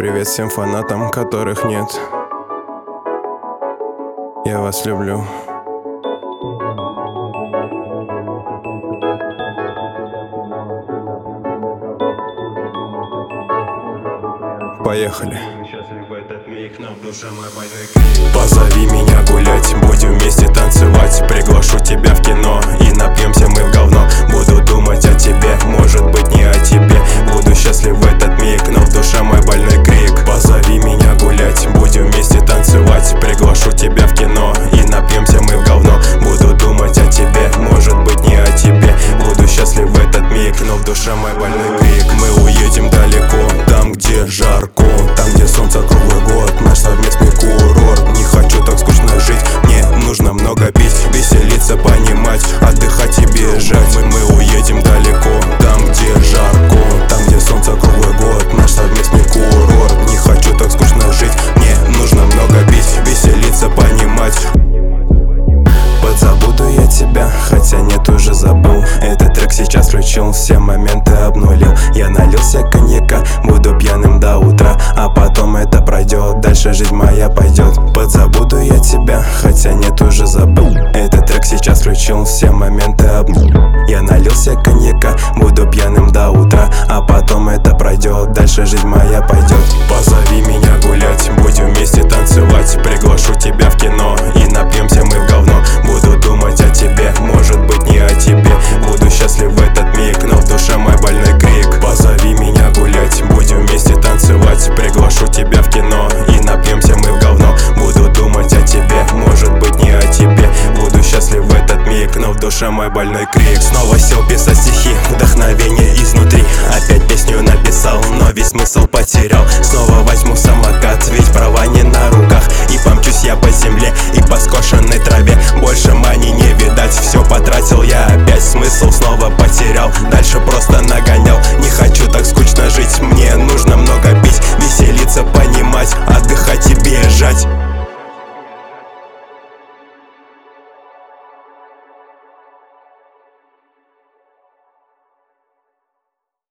Привет всем фанатам, которых нет. Я вас люблю. Поехали. Позови меня гулять, будем вместе танцевать. Приглашу тебя в кино и напьемся мы в говно. Буду думать о тебе, может быть не о тебе. Буду счастлив в этот миг, но в душе мой больной крик. Позови меня гулять, будем вместе танцевать. Приглашу тебя в кино и напьемся мы в говно. Буду думать о тебе, может быть не о тебе. Буду счастлив в этот миг, но в душе мой больной крик. Мы уедем далеко, там где жарко, там где солнце круглый год, наш совместный курорт. Не хочу так скучно жить, мне нужно много пить, веселиться, понимать, отдыхать и бежать. Мы уедем далеко, там где жарко, там где солнце круглый год, наш совместный курорт. Не хочу так скучно жить, мне нужно много пить, веселиться, понимать. Подзабуду я тебя, хотя нет, уже забыл. Этот трек сейчас включил, все моменты обнулил. Я налился коньяка, буду пьяным до утра, а потом это пройдет, дальше жизнь моя пойдет. Подзабуду я тебя, хотя нет, уже забыл. Этот трек сейчас включил, все моменты обнулил. Я налился коньяка, буду пьяным до утра, а потом это пройдет, дальше жизнь моя пойдет. Позови меня гулять, будем вместе танцевать. Приглашу тебя в кино и напьемся мы в говно. Буду думать о тебе, может быть не о тебе. Буду счастлив в этот миг, но в душе мой больной крик. Позови меня гулять, будем вместе танцевать. Приглашу тебя в кино и напьемся мы в говно. Буду думать о тебе, может быть не о тебе. Буду счастлив в этот миг, но в душе мой больной крик. Снова сел писать стихи, вдохновение изнутри. Опять песню написал, но весь смысл потерял.